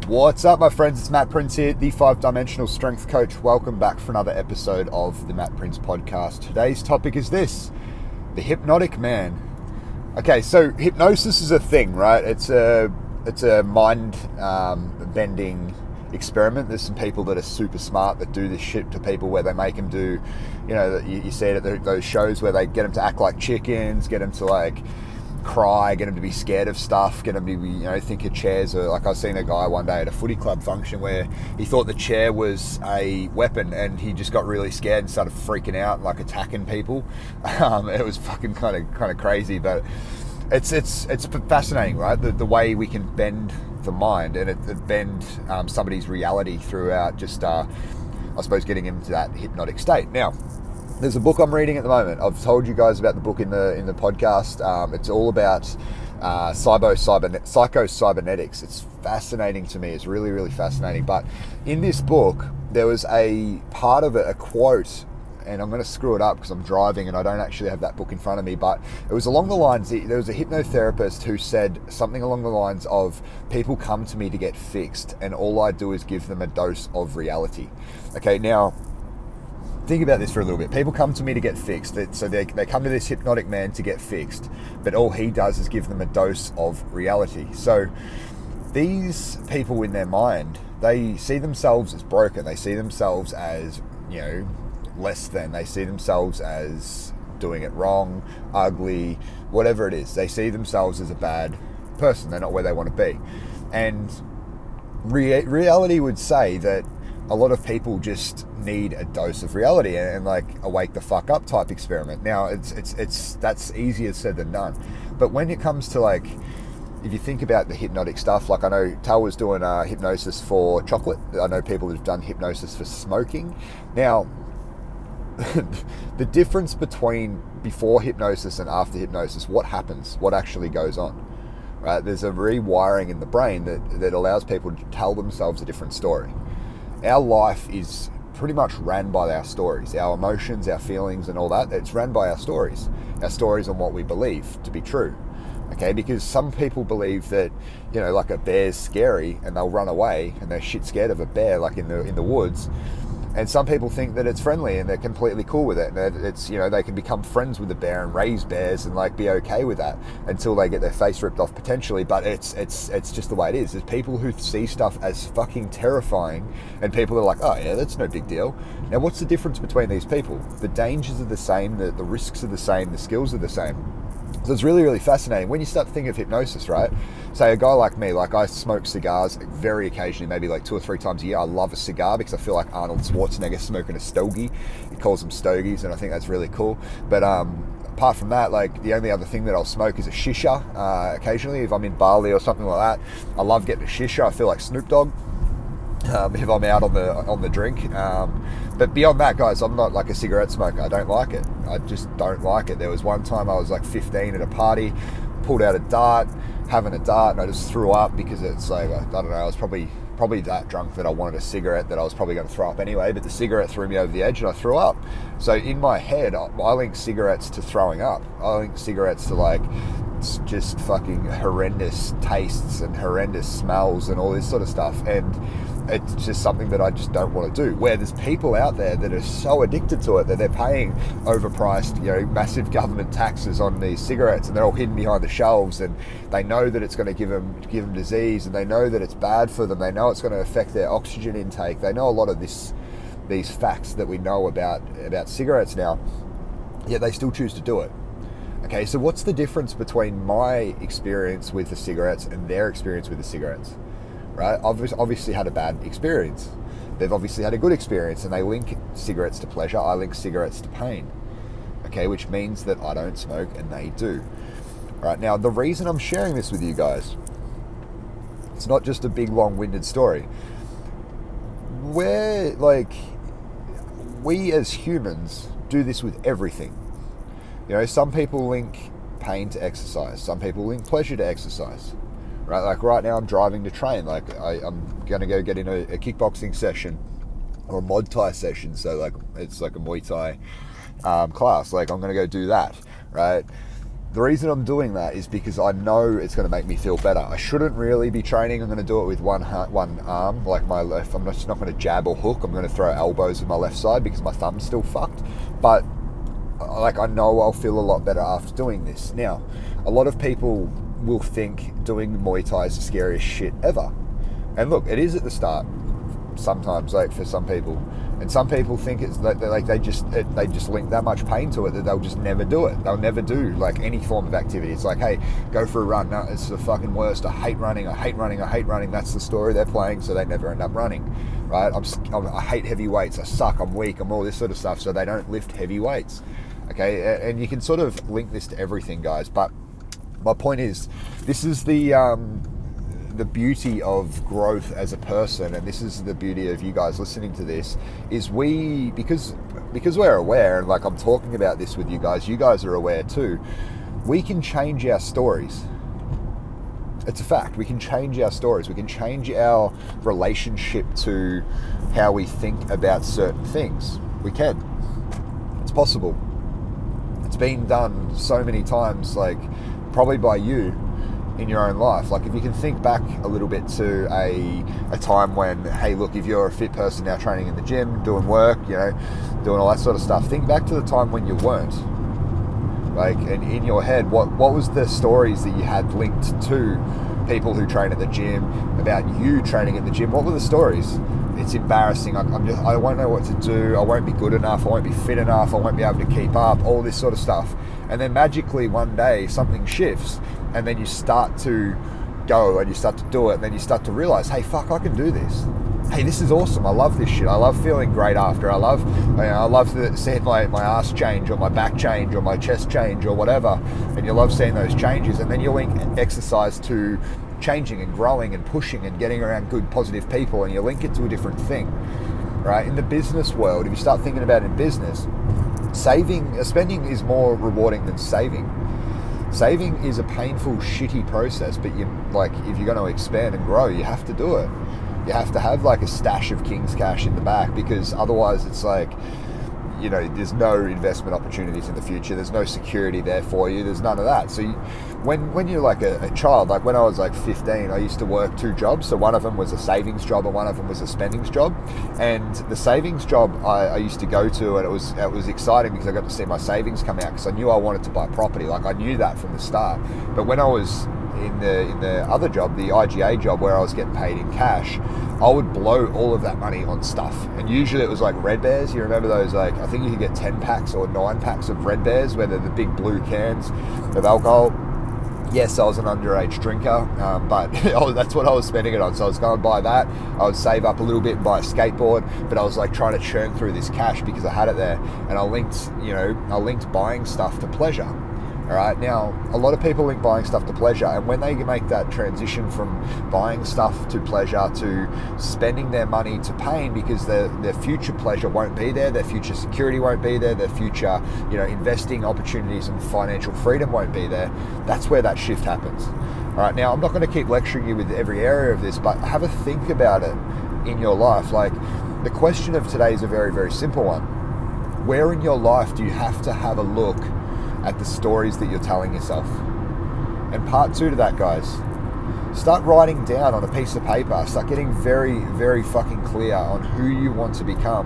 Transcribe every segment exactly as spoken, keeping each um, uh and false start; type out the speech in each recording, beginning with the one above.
What's up, my friends? It's Matt Prince here, the five-dimensional strength coach. Welcome back for another episode of the Matt Prince podcast. Today's topic is this: the hypnotic man. Okay, so hypnosis is a thing, right? It's a it's a mind um, bending experiment. There's some people that are super smart that do this shit to people, where they make them do, you know, you, you see it at those shows where they get them to act like chickens, get them to like cry, get them to be scared of stuff, get them to be, you know, think of chairs. Or like I was seeing a guy one day at a footy club function where he thought the chair was a weapon, and he just got really scared and started freaking out and like attacking people. Um, it was fucking kind of kind of crazy, but it's it's it's fascinating, right? The the way we can bend the mind and it, it bend um, somebody's reality throughout just, uh, I suppose, getting into that hypnotic state. Now, there's a book I'm reading at the moment. I've told you guys about the book in the in the podcast. Um, it's all about uh, cybo, cyber, psycho-cybernetics. It's fascinating to me. It's really, really fascinating. But in this book, there was a part of it, a quote, and I'm going to screw it up because I'm driving and I don't actually have that book in front of me, but it was along the lines, there was a hypnotherapist who said something along the lines of, people come to me to get fixed and all I do is give them a dose of reality. Okay, now, think about this for a little bit. People come to me to get fixed. So they, they come to this hypnotic man to get fixed, but all he does is give them a dose of reality. So these people in their mind, they see themselves as broken. They see themselves as, you know, less than. They see themselves as doing it wrong, ugly, whatever it is. They see themselves as a bad person. They're not where they want to be. And re- reality would say that a lot of people just need a dose of reality and, and like a wake the fuck up type experiment. Now it's it's it's that's easier said than done. But when it comes to, like, if you think about the hypnotic stuff, like I know Tal was doing uh, hypnosis for chocolate. I know people who've done hypnosis for smoking. Now, the difference between before hypnosis and after hypnosis, what happens? What actually goes on? Right? There's a rewiring in the brain that, that allows people to tell themselves a different story. Our life is pretty much ran by our stories, our emotions, our feelings and all that. It's ran by our stories, our stories on what we believe to be true. Okay, because some people believe that, you know, like a bear's scary and they'll run away and they're shit scared of a bear, like in the in the woods. And some people think that it's friendly and they're completely cool with it. And it's, you know, they can become friends with the bear and raise bears and like be okay with that until they get their face ripped off potentially. But it's it's it's just the way it is. There's people who see stuff as fucking terrifying and people are like, oh yeah, that's no big deal. Now, what's the difference between these people? The dangers are the same, the, the risks are the same, the skills are the same. So it's really, really fascinating. When you start to think of hypnosis, right? Say a guy like me, like I smoke cigars very occasionally, maybe like two or three times a year. I love a cigar because I feel like Arnold Schwarzenegger smoking a stogie. He calls them stogies, and I think that's really cool. But um, apart from that, like the only other thing that I'll smoke is a shisha uh, occasionally if I'm in Bali or something like that. I love getting a shisha. I feel like Snoop Dogg. Um, if I'm out on the on the drink, um, but beyond that, guys, I'm not like a cigarette smoker. I don't like it. I just don't like it. There was one time I was like fifteen at a party, pulled out a dart, having a dart, and I just threw up because it's like, I don't know, I was probably probably that drunk that I wanted a cigarette that I was probably going to throw up anyway. But the cigarette threw me over the edge and I threw up. So in my head, I, I link cigarettes to throwing up. I link cigarettes to like just fucking horrendous tastes and horrendous smells and all this sort of stuff. And it's just something that I just don't want to do. Where there's people out there that are so addicted to it that they're paying overpriced, you know, massive government taxes on these cigarettes, and they're all hidden behind the shelves, and they know that it's going to give them give them disease, and they know that it's bad for them. They know it's going to affect their oxygen intake. They know a lot of this, these facts that we know about about cigarettes now, yet they still choose to do it. Okay, so what's the difference between my experience with the cigarettes and their experience with the cigarettes? Right? I've obviously had a bad experience. They've obviously had a good experience, and they link cigarettes to pleasure. I link cigarettes to pain. Okay, which means that I don't smoke and they do. Right, now the reason I'm sharing this with you guys, it's not just a big long-winded story. We're like, we as humans do this with everything. You know, some people link pain to exercise. Some people link pleasure to exercise. Right, like right now I'm driving to train. Like I, I'm going to go get in a, a kickboxing session or a Muay Thai session. So like it's like a Muay Thai um, class. Like I'm going to go do that, right? The reason I'm doing that is because I know it's going to make me feel better. I shouldn't really be training. I'm going to do it with one one arm, like my left. I'm just not going to jab or hook. I'm going to throw elbows with my left side because my thumb's still fucked. But like I know I'll feel a lot better after doing this. Now, a lot of people will think doing Muay Thai is the scariest shit ever. And look, it is at the start. Sometimes, like for some people, and some people think it's like, like they just it, they just link that much pain to it that they'll just never do it. They'll never do like any form of activity. It's like, hey, go for a run. No, it's the fucking worst. I hate running. I hate running. I hate running. That's the story they're playing, so they never end up running, right? I'm, I'm I hate heavy weights. I suck. I'm weak. I'm all this sort of stuff. So they don't lift heavy weights. Okay, and you can sort of link this to everything, guys. But my point is, this is the um, the beauty of growth as a person, and this is the beauty of you guys listening to this, is we, because because we're aware, and like I'm talking about this with you guys, you guys are aware too, we can change our stories. It's a fact. We can change our stories. We can change our relationship to how we think about certain things. We can. It's possible. It's been done so many times, like probably by you in your own life. Like if you can think back a little bit to a a time when, hey, look, if you're a fit person now training in the gym, doing work, you know, doing all that sort of stuff, think back to the time when you weren't. Like, and in your head, what what was the stories that you had linked to people who train at the gym about you training at the gym? What were the stories? It's embarrassing. I, I'm just, I won't know what to do. I won't be good enough. I won't be fit enough. I won't be able to keep up. All this sort of stuff. And then magically one day something shifts, and then you start to go and you start to do it, and then you start to realize, hey, fuck, I can do this. Hey, this is awesome. I love this shit. I love feeling great after. I love, you know, I love the, seeing my, my ass change, or my back change, or my chest change, or whatever. And you love seeing those changes. And then you link exercise to changing and growing and pushing and getting around good, positive people, and you link it to a different thing, right? In the business world, if you start thinking about it in business, saving, spending is more rewarding than saving. Saving is a painful, shitty process, but you like if you're going to expand and grow, you have to do it. You have to have like a stash of King's cash in the back, because otherwise it's like, you know, there's no investment opportunities in the future. There's no security there for you. There's none of that. So you, when when you're like a, a child, like when I was like fifteen, I used to work two jobs. So one of them was a savings job and one of them was a spendings job. And the savings job I, I used to go to, and it was it was exciting because I got to see my savings come out, because I knew I wanted to buy property. Like I knew that from the start. But when I was in the in the other job, the I G A job, where I was getting paid in cash, I would blow all of that money on stuff. And usually it was like Red Bears. You remember those? Like I think you could get ten packs or nine packs of Red Bears, where they're the big blue cans of alcohol. Yes, I was an underage drinker, um, but that's what I was spending it on. So I was going to buy that. I would save up a little bit and buy a skateboard, but I was like trying to churn through this cash because I had it there. And I linked, you know, I linked buying stuff to pleasure. All right. Now, a lot of people link buying stuff to pleasure, and when they make that transition from buying stuff to pleasure to spending their money to pain, because their their future pleasure won't be there, their future security won't be there, their future, you know, investing opportunities and financial freedom won't be there. That's where that shift happens. All right. Now, I'm not going to keep lecturing you with every area of this, but have a think about it in your life. Like the question of today is a very, very simple one. Where in your life do you have to have a look at the stories that you're telling yourself? And part two to that, guys, start writing down on a piece of paper, start getting very, very fucking clear on who you want to become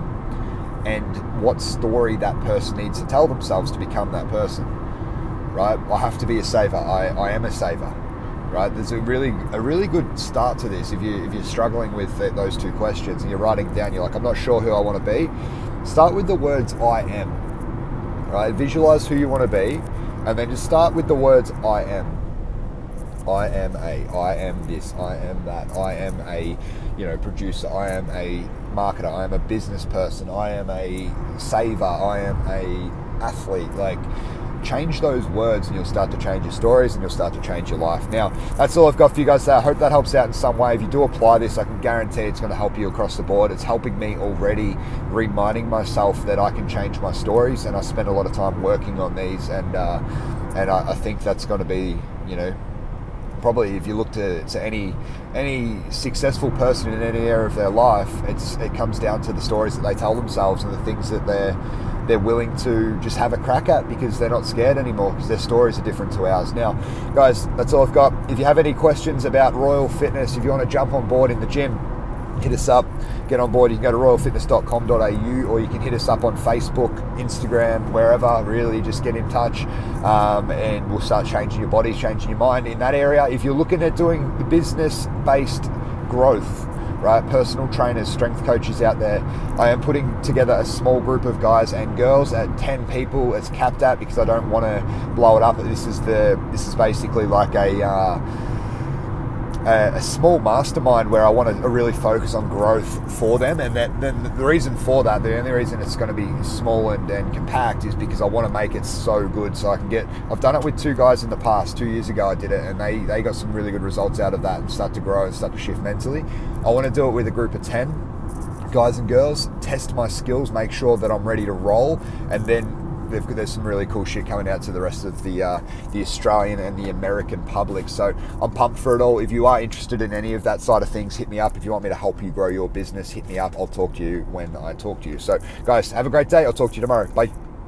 and what story that person needs to tell themselves to become that person, right? I have to be a saver. I, I am a saver, right? There's a really a really good start to this. If, you, if you're struggling with those two questions and you're writing down, you're like, I'm not sure who I want to be, start with the words I am. Right? Visualize who you want to be, and then just start with the words I am. I am a, I am this, I am that, I am a, you know, producer, I am a marketer, I am a business person, I am a saver, I am a athlete. Like, change those words and you'll start to change your stories and you'll start to change your life. Now, that's all I've got for you guys today. I hope that helps out in some way. If you do apply this, I can guarantee it's going to help you across the board. It's helping me already, reminding myself that I can change my stories, and I spend a lot of time working on these, and uh, and I, I think that's going to be, you know, probably if you look to, to any any successful person in any area of their life, it's it comes down to the stories that they tell themselves and the things that they're they're willing to just have a crack at, because they're not scared anymore, because their stories are different to ours. Now, guys, that's all I've got. If you have any questions about Royal Fitness, if you want to jump on board in the gym, hit us up, get on board. You can go to royal fitness dot com dot a u, or you can hit us up on Facebook, Instagram, wherever. Really, just get in touch, um, and we'll start changing your body, changing your mind in that area. If you're looking at doing the business-based growth, right, personal trainers, strength coaches out there, I am putting together a small group of guys and girls at ten people. It's capped at, because I don't want to blow it up. This is the this is basically like a uh, a, a small mastermind where I want to really focus on growth for them. And that, then the reason for that, the only reason it's going to be small and, and compact, is because I want to make it so good so I can get, I've done it with two guys in the past. Two years ago I did it, and they, they got some really good results out of that and start to grow and start to shift mentally. I want to do it with a group of ten guys and girls, test my skills, make sure that I'm ready to roll, and then there's some really cool shit coming out to the rest of the uh, the Australian and the American public. So I'm pumped for it all. If you are interested in any of that side of things, hit me up. If you want me to help you grow your business, hit me up. I'll talk to you when I talk to you. So guys, have a great day. I'll talk to you tomorrow. Bye.